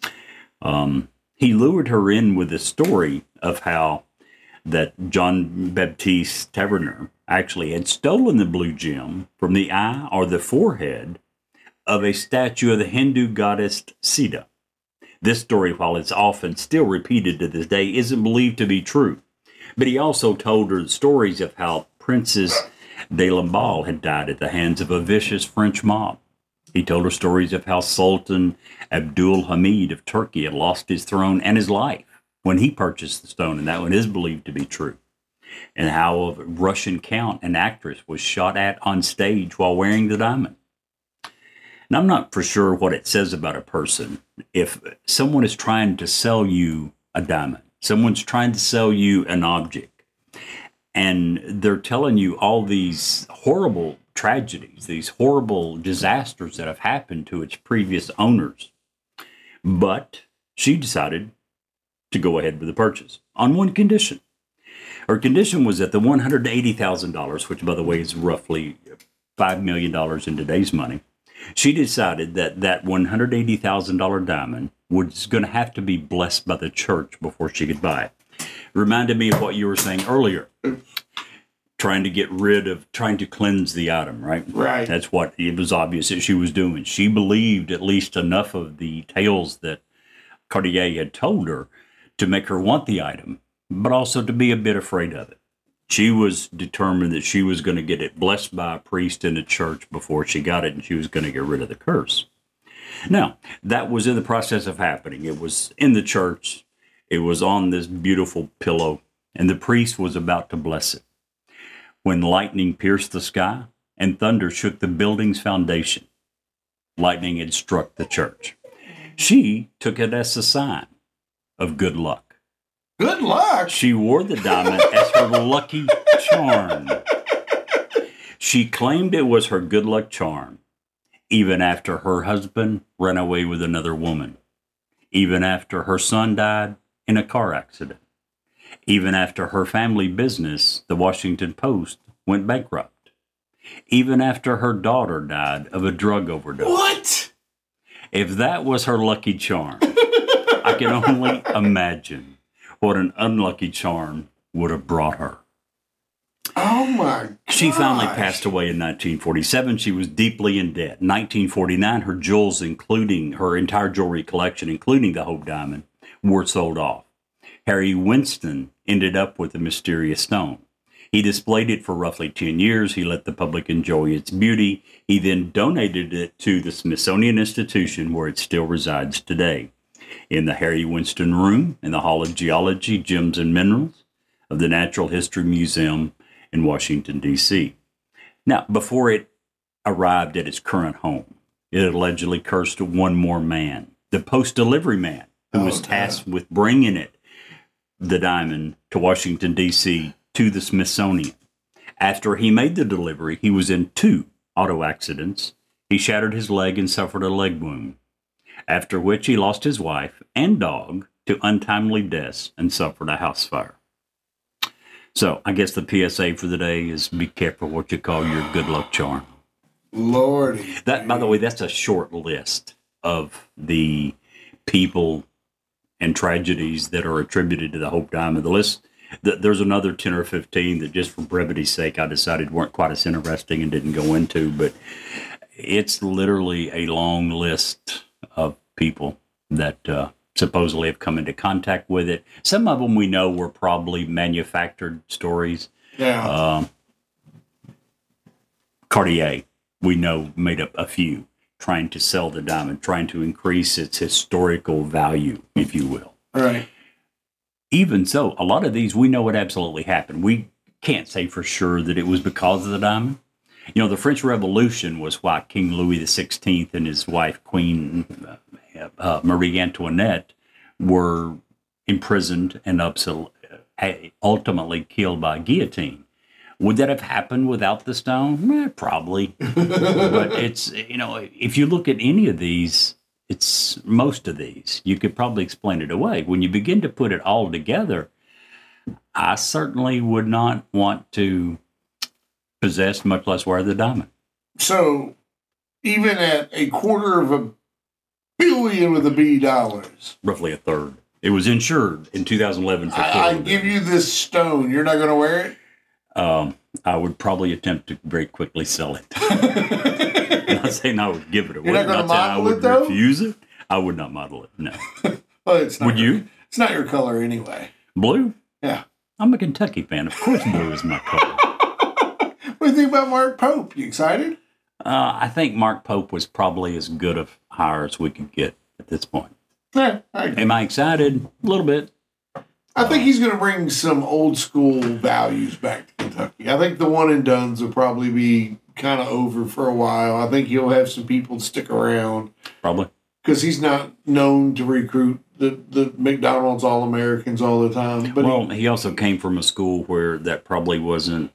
Speaker 1: He lured her in with the story of how that John Baptiste Taverner actually had stolen the blue gem from the eye or the forehead of a statue of the Hindu goddess Sita. This story, while it's often still repeated to this day, isn't believed to be true. But he also told her stories of how Princess de Lamballe had died at the hands of a vicious French mob. He told her stories of how Sultan Abdul Hamid of Turkey had lost his throne and his life when he purchased the stone, and that one is believed to be true. And how a Russian count and actress was shot at on stage while wearing the diamond. Now, I'm not for sure what it says about a person. If someone is trying to sell you a diamond, someone's trying to sell you an object, and they're telling you all these horrible tragedies, these horrible disasters that have happened to its previous owners. But she decided to go ahead with the purchase on one condition. Her condition was that the $180,000, which, by the way, is roughly $5 million in today's money, she decided that that $180,000 diamond was going to have to be blessed by the church before she could buy it. Reminded me of what you were saying earlier. Trying to cleanse the item, right?
Speaker 5: Right.
Speaker 1: That's what it was obvious that she was doing. She believed at least enough of the tales that Cartier had told her to make her want the item, but also to be a bit afraid of it. She was determined that she was going to get it blessed by a priest in the church before she got it, and she was going to get rid of the curse. Now, that was in the process of happening. It was in the church. It was on this beautiful pillow, and the priest was about to bless it, when lightning pierced the sky and thunder shook the building's foundation. Lightning had struck the church. She took it as a sign of good luck.
Speaker 5: Good luck.
Speaker 1: She wore the diamond as her lucky charm. She claimed it was her good luck charm, even after her husband ran away with another woman, even after her son died in a car accident, even after her family business, the Washington Post, went bankrupt, even after her daughter died of a drug overdose.
Speaker 5: What?
Speaker 1: If that was her lucky charm, I can only imagine what an unlucky charm would have brought her.
Speaker 5: Oh my God.
Speaker 1: She finally passed away in 1947. She was deeply in debt. In 1949, her jewels, including her entire jewelry collection, including the Hope Diamond, were sold off. Harry Winston ended up with the mysterious stone. He displayed it for roughly 10 years. He let the public enjoy its beauty. He then donated it to the Smithsonian Institution, where it still resides today, in the Harry Winston Room in the Hall of Geology, Gems and Minerals of the Natural History Museum in Washington, D.C. Now, before it arrived at its current home, it allegedly cursed one more man, the post-delivery man, who was tasked with bringing it, the diamond, to Washington, D.C., to the Smithsonian. After he made the delivery, he was in 2 auto accidents. He shattered his leg and suffered a leg wound, after which he lost his wife and dog to untimely deaths and suffered a house fire. So I guess the PSA for the day is be careful what you call your good luck charm.
Speaker 5: Lordy.
Speaker 1: That, by the way, that's a short list of the people and tragedies that are attributed to the Hope Diamond. The list, there's another 10 or 15 that just for brevity's sake I decided weren't quite as interesting and didn't go into, but it's literally a long list of people that supposedly have come into contact with it. Some of them we know were probably manufactured stories.
Speaker 5: Yeah.
Speaker 1: Cartier, we know, made up a few, trying to sell the diamond, trying to increase its historical value, if you will.
Speaker 5: Right.
Speaker 1: Even so, a lot of these we know what absolutely happened. We can't say for sure that it was because of the diamond. You know, the French Revolution was why King Louis XVI and his wife, Queen Marie Antoinette, were imprisoned and ultimately killed by guillotine. Would that have happened without the stone? Probably. But it's, you know, if you look at any of these, it's most of these, you could probably explain it away. When you begin to put it all together, I certainly would not want to possess, much less wear the diamond.
Speaker 5: So, even at $250 million with a B dollars,
Speaker 1: Roughly a third. It was insured in 2011 for
Speaker 5: I give you this stone. You're not going to wear it?
Speaker 1: I would probably attempt to very quickly sell it. I'm not saying I would give it away.
Speaker 5: You're not going to
Speaker 1: saying I
Speaker 5: model
Speaker 1: would
Speaker 5: it, though?
Speaker 1: refuse it. I would not model it, no.
Speaker 5: Well, it's not
Speaker 1: Would you?
Speaker 5: It's not your color anyway.
Speaker 1: Blue?
Speaker 5: Yeah.
Speaker 1: I'm a Kentucky fan. Of course blue is my color.
Speaker 5: What do you think about Mark Pope? You excited?
Speaker 1: I think Mark Pope was probably as good a hire as we could get at this point.
Speaker 5: Yeah, I agree.
Speaker 1: Am I excited? A little bit.
Speaker 5: I think he's going to bring some old school values back to Kentucky. I think the one and dones will probably be kind of over for a while. I think he'll have some people stick around.
Speaker 1: Probably.
Speaker 5: Because he's not known to recruit the McDonald's All-Americans all the time. But
Speaker 1: Well, he also came from a school where that probably wasn't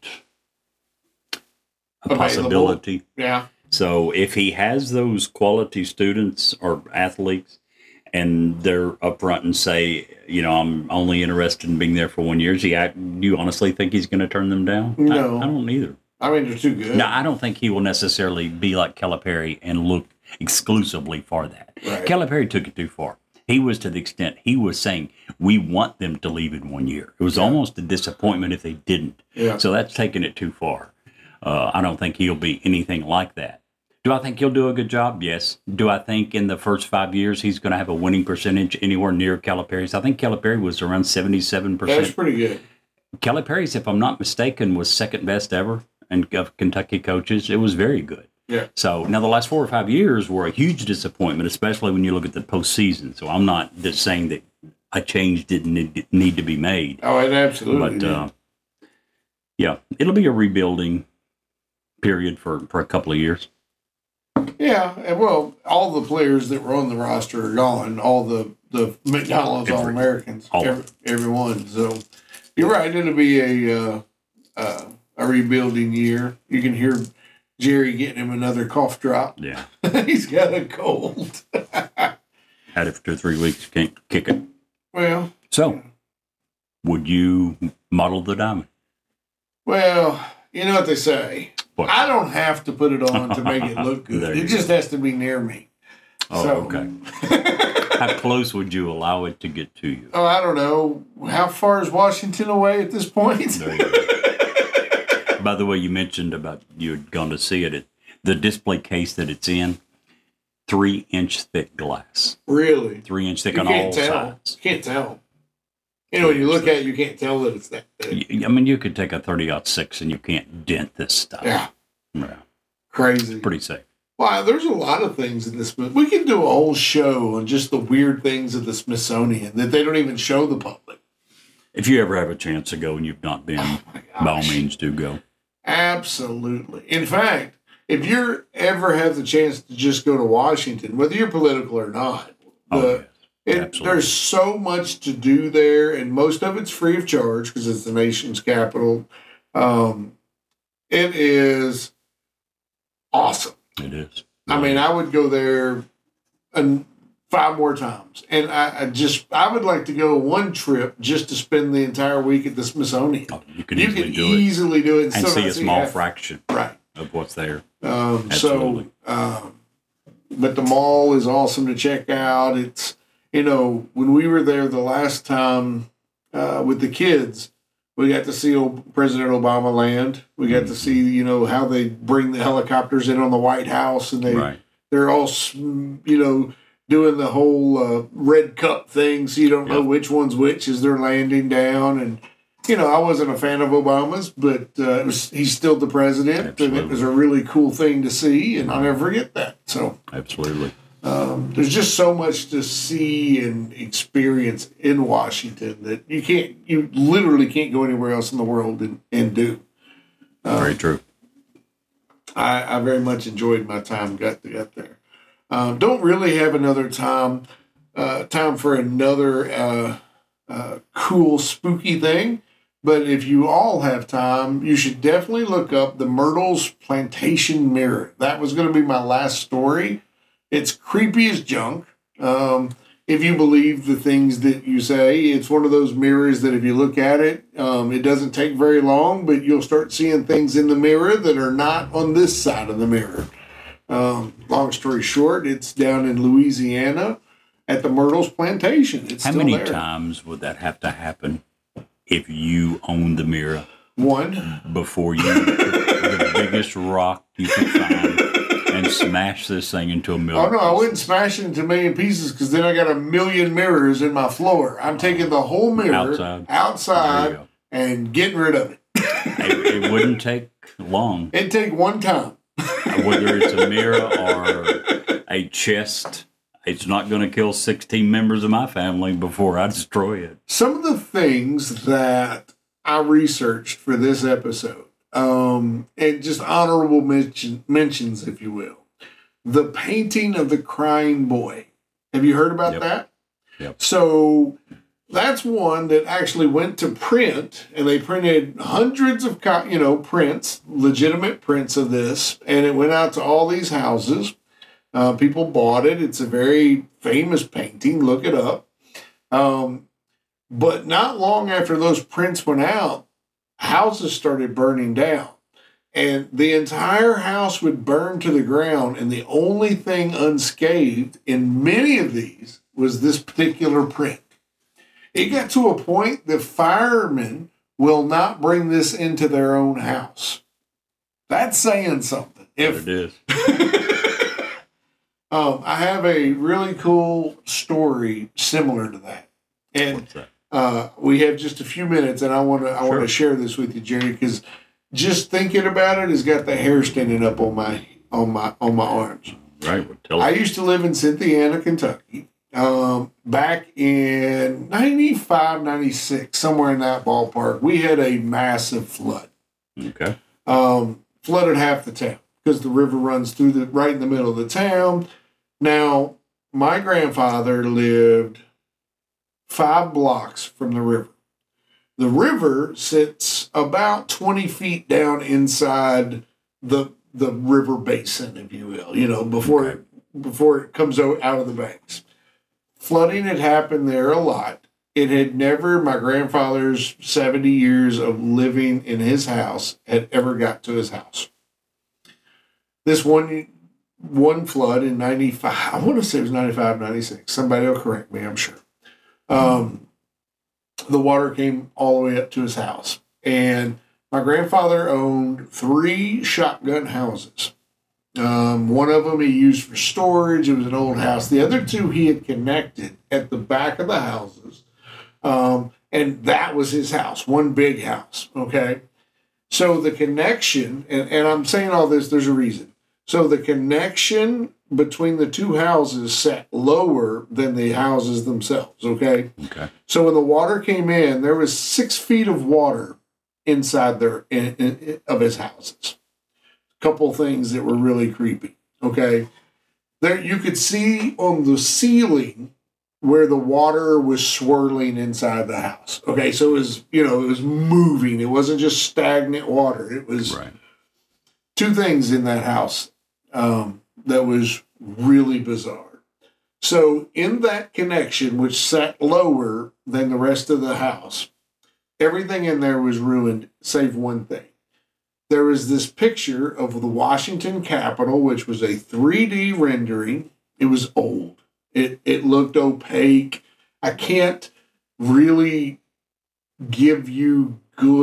Speaker 1: a possibility.
Speaker 5: yeah.
Speaker 1: So if he has those quality students or athletes and they're upfront and say, you know, I'm only interested in being there for 1 year, do you honestly think he's going to turn them down?
Speaker 5: No.
Speaker 1: I don't either.
Speaker 5: I mean, they're too good.
Speaker 1: No, I don't think he will necessarily be like Calipari and look exclusively for that.
Speaker 5: Right.
Speaker 1: Calipari took it too far. He was to the extent he was saying, we want them to leave in 1 year. It was almost a disappointment if they didn't.
Speaker 5: Yeah.
Speaker 1: So that's taking it too far. I don't think he'll be anything like that. Do I think he'll do a good job? Yes. Do I think in the first 5 years he's going to have a winning percentage anywhere near Calipari's? I think Calipari was around 77%.
Speaker 5: That's pretty good.
Speaker 1: Calipari's, if I'm not mistaken, was second best ever in of Kentucky coaches. It was very good.
Speaker 5: Yeah.
Speaker 1: So now the last 4 or 5 years were a huge disappointment, especially when you look at the postseason. So I'm not just saying that a change didn't need to be made.
Speaker 5: Oh, it absolutely
Speaker 1: But yeah, it'll be a rebuilding period for a couple of years.
Speaker 5: Yeah, and well, all the players that were on the roster are gone. All the the McDonald's All Americans,
Speaker 1: all of
Speaker 5: every one. So you're right. It'll be a rebuilding year. You can hear Jerry getting him another cough drop.
Speaker 1: Yeah.
Speaker 5: He's got a cold.
Speaker 1: Had it for 2 or 3 weeks. Can't kick it.
Speaker 5: Well,
Speaker 1: So, would you model the diamond?
Speaker 5: well, you know what they say.
Speaker 1: What?
Speaker 5: I don't have to put it on to make it look good.
Speaker 1: There you
Speaker 5: It just has to be near me.
Speaker 1: Oh,
Speaker 5: So-
Speaker 1: okay. How close would you allow it to get to you?
Speaker 5: Oh, I don't know. How far is Washington away at this point?
Speaker 1: There you go. By the way, you mentioned about you had gone to see it. The display case that it's in, 3-inch thick glass.
Speaker 5: Really?
Speaker 1: 3-inch thick
Speaker 5: You
Speaker 1: on
Speaker 5: can't
Speaker 1: all
Speaker 5: tell.
Speaker 1: sides.
Speaker 5: You can't tell. You know, when you look at it, you can't tell that it's that thick.
Speaker 1: I mean, you could take a 30-06 and you can't dent this stuff.
Speaker 5: Yeah.
Speaker 1: Yeah.
Speaker 5: Crazy.
Speaker 1: Pretty safe.
Speaker 5: Wow, there's a lot of things in this. We can do a whole show on just the weird things of the Smithsonian that they don't even show the public.
Speaker 1: If you ever have a chance to go and you've not been, by all means, do go.
Speaker 5: Absolutely. In fact, if you ever have the chance to just go to Washington, whether you're political or not,
Speaker 1: Oh, yes. Absolutely.
Speaker 5: there's so much to do there, and most of it's free of charge because it's the nation's capital. It is awesome.
Speaker 1: It is.
Speaker 5: I mean, I would go there 5 more times, and I would like to go one trip just to spend the entire week at the Smithsonian.
Speaker 1: Oh, you can
Speaker 5: You
Speaker 1: easily
Speaker 5: can
Speaker 1: do it
Speaker 5: easily do it
Speaker 1: and
Speaker 5: still
Speaker 1: see
Speaker 5: not
Speaker 1: a small
Speaker 5: half-
Speaker 1: fraction
Speaker 5: Right.
Speaker 1: of what's there.
Speaker 5: So, but the mall is awesome to check out. It's, you know, when we were there the last time with the kids, we got to see President Obama land. We got to see, you know, how they bring the helicopters in on the White House, and
Speaker 1: Right.
Speaker 5: they're all, you know, doing the whole red cup thing, so you don't know
Speaker 1: Yep.
Speaker 5: which one's which as they're landing down. And you know, I wasn't a fan of Obama's, but he's still the president, and it
Speaker 1: Absolutely.
Speaker 5: was a really cool thing to see, and I'll never forget that. So
Speaker 1: Absolutely.
Speaker 5: there's just so much to see and experience in Washington that you literally can't go anywhere else in the world and do.
Speaker 1: Very true.
Speaker 5: I very much enjoyed my time got there. Don't really have another time for another cool, spooky thing. But if you all have time, you should definitely look up the Myrtle's Plantation Mirror. That was going to be my last story. It's creepy as junk. If you believe the things that you say, it's one of those mirrors that if you look at it, it doesn't take very long, but you'll start seeing things in the mirror that are not on this side of the mirror. Long story short, it's down in Louisiana at the Myrtle's Plantation. It's
Speaker 1: How
Speaker 5: still
Speaker 1: many
Speaker 5: there.
Speaker 1: times would that have to happen if you owned the mirror
Speaker 5: One.
Speaker 1: before you took the biggest rock you could find and smash this thing into a million
Speaker 5: Oh, no, I
Speaker 1: pieces?
Speaker 5: wouldn't smash it into a million pieces because then I got a million mirrors in my floor. I'm taking the whole mirror
Speaker 1: There you
Speaker 5: outside
Speaker 1: go.
Speaker 5: and getting rid of it.
Speaker 1: It wouldn't take long,
Speaker 5: It'd take one time.
Speaker 1: whether it's a mirror or a chest. It's not going to kill 16 members of my family before I destroy it.
Speaker 5: Some of the things that I researched for this episode, and just honorable mentions, if you will. The painting of the crying boy. Have you heard about
Speaker 1: Yep.
Speaker 5: that?
Speaker 1: Yep.
Speaker 5: So that's one that actually went to print, and they printed hundreds of prints, legitimate prints of this, and it went out to all these houses. People bought it. It's a very famous painting. Look it up. But not long after those prints went out, houses started burning down. And the entire house would burn to the ground. And the only thing unscathed in many of these was this particular print. It got to a point that firemen will not bring this into their own house. That's saying something.
Speaker 1: There it is.
Speaker 5: I have a really cool story similar to that, and
Speaker 1: What's that?
Speaker 5: we have just a few minutes, and I want to share this with you, Jerry, because just thinking about it has got the hair standing up on my arms.
Speaker 1: Right. Well, tell
Speaker 5: I
Speaker 1: us.
Speaker 5: used to live in Cynthiana, Kentucky, back in 95, 96, somewhere in that ballpark. We had a massive flood.
Speaker 1: Okay.
Speaker 5: Flooded half the town because the river runs through right in the middle of the town. Now, my grandfather lived 5 blocks from the river. The river sits about 20 feet down inside the river basin, if you will, before it comes out of the banks. Flooding had happened there a lot. It had never, my grandfather's 70 years of living in his house had ever got to his house. This one flood in 95, I want to say it was 95, 96. Somebody will correct me, I'm sure. The water came all the way up to his house. And my grandfather owned 3 shotgun houses. One of them he used for storage. It was an old house. The other 2 he had connected at the back of the houses. And that was his house, one big house. Okay. So the connection, and I'm saying all this, there's a reason. So the connection between the 2 houses sat lower than the houses themselves. Okay.
Speaker 1: Okay.
Speaker 5: So when the water came in, there was 6 feet of water inside there of his houses. A couple things that were really creepy. Okay. There you could see on the ceiling where the water was swirling inside the house. Okay. So it was moving. It wasn't just stagnant water. It was
Speaker 1: Right.
Speaker 5: 2 things in that house that was really bizarre. So in that connection, which sat lower than the rest of the house, everything in there was ruined, save one thing. There was this picture of the Washington Capitol, which was a 3D rendering. It was old. It looked opaque. I can't really give you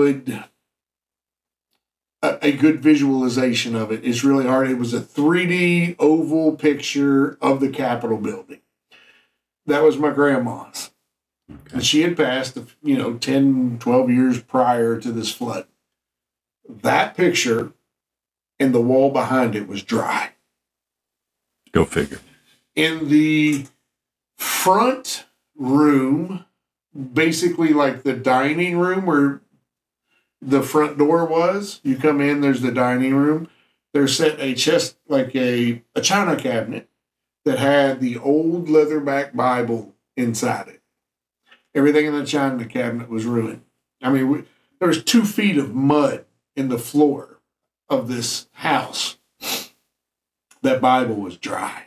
Speaker 5: a good visualization of it. It's really hard. It was a 3D oval picture of the Capitol building. That was my grandma's.
Speaker 1: Okay.
Speaker 5: And she had passed, 10, 12 years prior to this flood. That picture and the wall behind it was dry.
Speaker 1: Go figure.
Speaker 5: In the front room, basically like the dining room where the front door was, you come in, there's the dining room. There's set a chest, like a china cabinet that had the old leatherback Bible inside it. Everything in the china cabinet was ruined. I mean, there was 2 feet of mud in the floor of this house. That Bible was dry.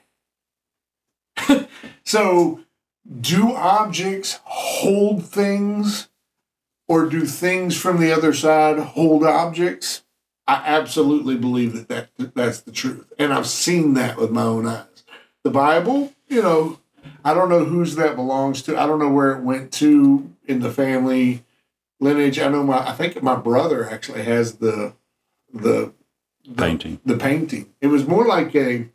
Speaker 5: So, do objects hold things, or do things from the other side hold objects? I absolutely believe that's the truth. And I've seen that with my own eyes. The Bible, I don't know whose that belongs to. I don't know where it went to in the family lineage. I think my brother actually has the
Speaker 1: Painting.
Speaker 5: The painting. It was more like it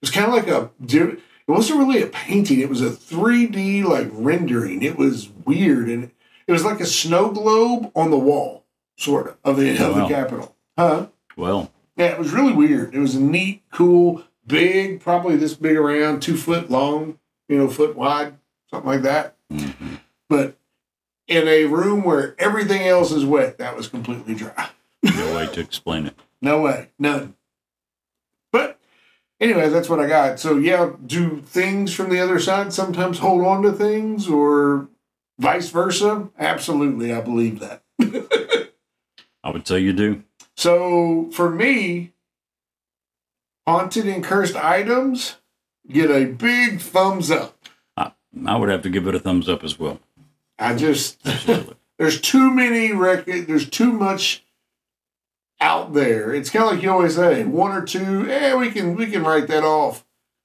Speaker 5: wasn't really a painting. It was a 3D rendering. It was weird. And it was like a snow globe on the wall, sort of the Capitol. Huh?
Speaker 1: Well,
Speaker 5: Yeah, it was really weird. It was a neat, cool, big, probably this big around, 2 foot long, foot wide, something like that.
Speaker 1: mm-hmm.
Speaker 5: But in a room where everything else is wet, that was completely dry.
Speaker 1: No way to explain it.
Speaker 5: No way. None. But anyway, that's what I got. So yeah, do things from the other side sometimes hold on to things or vice versa? Absolutely, I believe that.
Speaker 1: I would say you do.
Speaker 5: So for me, haunted and cursed items get a big thumbs up.
Speaker 1: I would have to give it a thumbs up as well.
Speaker 5: I just
Speaker 1: Absolutely.
Speaker 5: there's too many there's too much out there. It's kind of like you always say, 1 or 2, we can write that off.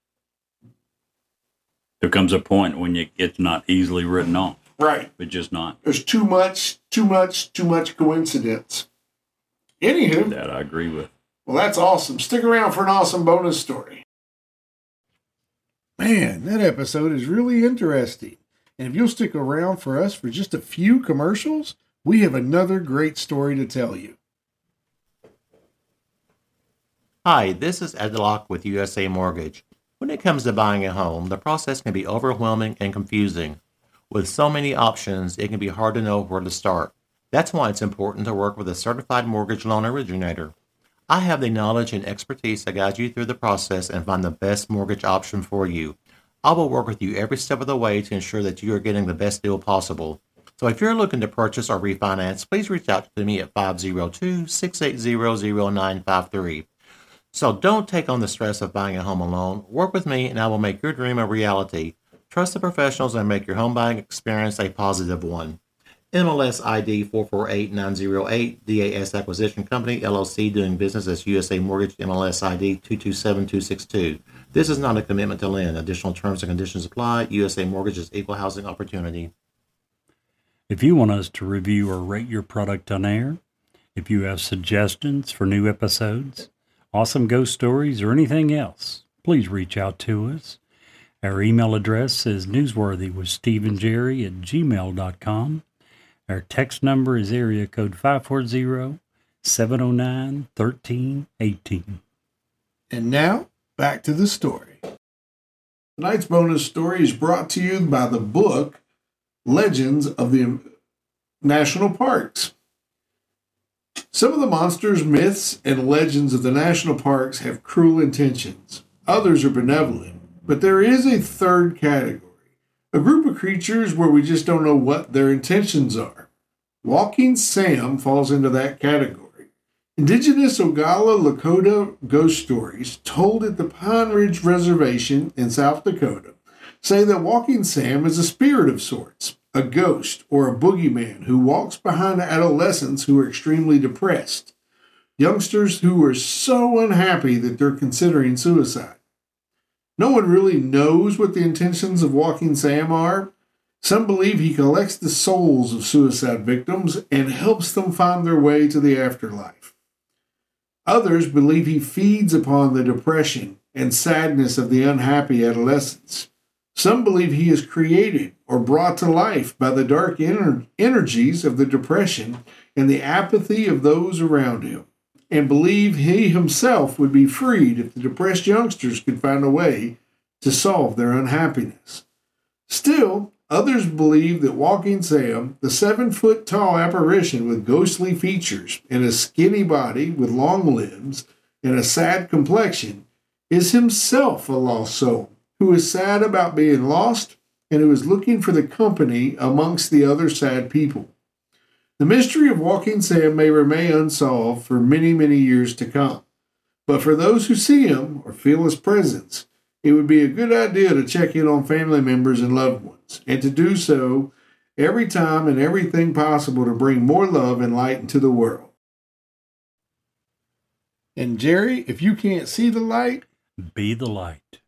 Speaker 1: There comes a point when it's not easily written off.
Speaker 5: Right.
Speaker 1: But just not.
Speaker 5: There's too much coincidence. Anywho,
Speaker 1: That I agree with.
Speaker 5: well, that's awesome. Stick around for an awesome bonus story. Man, that episode is really interesting. And if you'll stick around for us for just a few commercials, we have another great story to tell you.
Speaker 4: Hi, this is Ed Locke with USA Mortgage. When it comes to buying a home, the process can be overwhelming and confusing. With so many options, it can be hard to know where to start. That's why it's important to work with a certified mortgage loan originator. I have the knowledge and expertise to guide you through the process and find the best mortgage option for you. I will work with you every step of the way to ensure that you are getting the best deal possible. So if you're looking to purchase or refinance, please reach out to me at 502-680-0953. So don't take on the stress of buying a home alone. Work with me and I will make your dream a reality. Trust the professionals and make your home buying experience a positive one. MLS ID 448908, DAS Acquisition Company, LLC, doing business as USA Mortgage, MLS ID 227262. This is not a commitment to lend. Additional terms and conditions apply. USA Mortgage is equal housing opportunity.
Speaker 1: If you want us to review or rate your product on air, if you have suggestions for new episodes, awesome ghost stories, or anything else, please reach out to us. Our email address is newsworthywithsteveandjerry@gmail.com. Our text number is area code 540-709-1318.
Speaker 5: And now, back to the story. Tonight's bonus story is brought to you by the book Legends of the National Parks. Some of the monsters, myths, and legends of the national parks have cruel intentions. Others are benevolent. But there is a third category, a group of creatures where we just don't know what their intentions are. Walking Sam falls into that category. Indigenous Oglala Lakota ghost stories told at the Pine Ridge Reservation in South Dakota say that Walking Sam is a spirit of sorts, a ghost or a boogeyman who walks behind adolescents who are extremely depressed, youngsters who are so unhappy that they're considering suicide. No one really knows what the intentions of Walking Sam are. Some believe he collects the souls of suicide victims and helps them find their way to the afterlife. Others believe he feeds upon the depression and sadness of the unhappy adolescents. Some believe he is created or brought to life by the dark energies of the depression and the apathy of those around him, and believe he himself would be freed if the depressed youngsters could find a way to solve their unhappiness. Still, others believe that Walking Sam, the 7-foot-tall apparition with ghostly features and a skinny body with long limbs and a sad complexion, is himself a lost soul who is sad about being lost and who is looking for the company amongst the other sad people. The mystery of Walking Sam may remain unsolved for many, many years to come. But for those who see him or feel his presence, it would be a good idea to check in on family members and loved ones, and to do so every time and everything possible to bring more love and light into the world. And Jerry, if you can't see the light,
Speaker 1: Be the light.